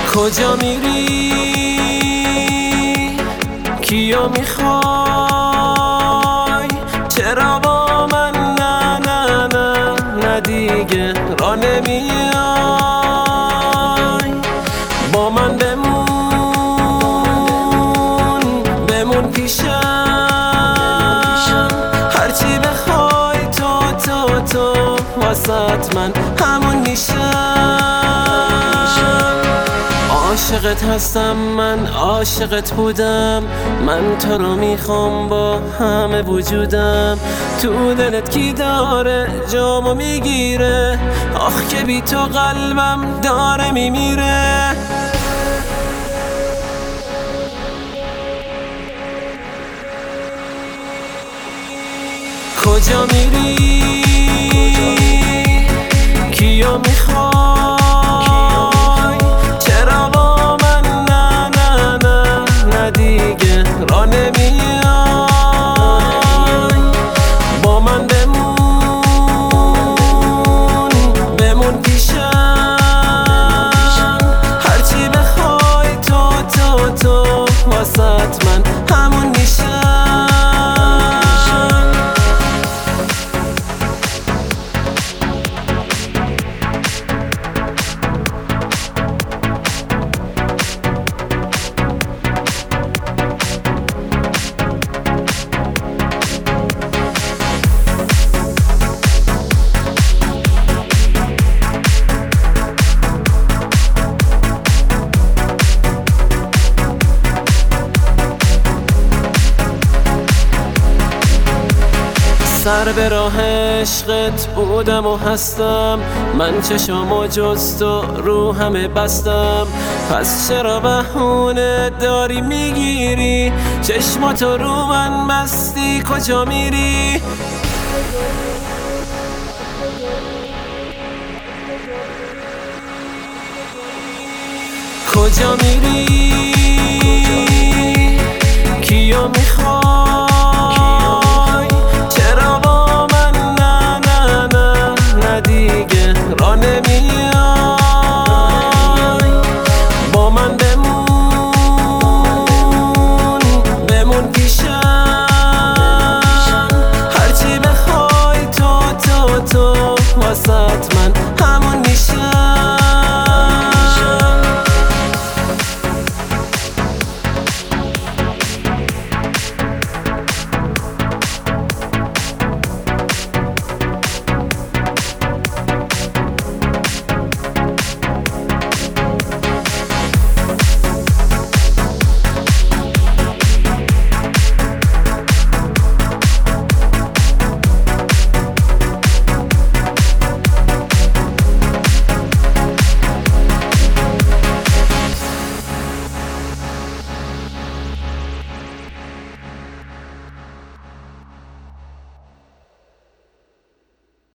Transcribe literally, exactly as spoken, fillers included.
کجا میری؟ کیو میخوای؟ چرا با من نه نه نه نه دیگه را نمیای؟ با من بمون بمون پیشم، هرچی بخوای تو تو تو واسط من همون میشم. عاشقت هستم من، عاشقت بودم من، تو رو میخوام با همه وجودم. تو دلت کی داره جامو میگیره؟ آخ که بی تو قلبم داره میمیره. کجا میری؟ کیو میخوای؟ چرا با من نه نه نه نه دیگه را نمیای؟ با من بمون بمون پیشم، هرچی بخوای تو تو تو واسط من همون میشم. سر به راه عشقت بودم و هستم من، چشامو جز تو رو همه بستم. پس چرا بهونه داری میگیری؟ چشماتو رو من بستی، کجا میری؟ کجا میری؟ کیو میخوای؟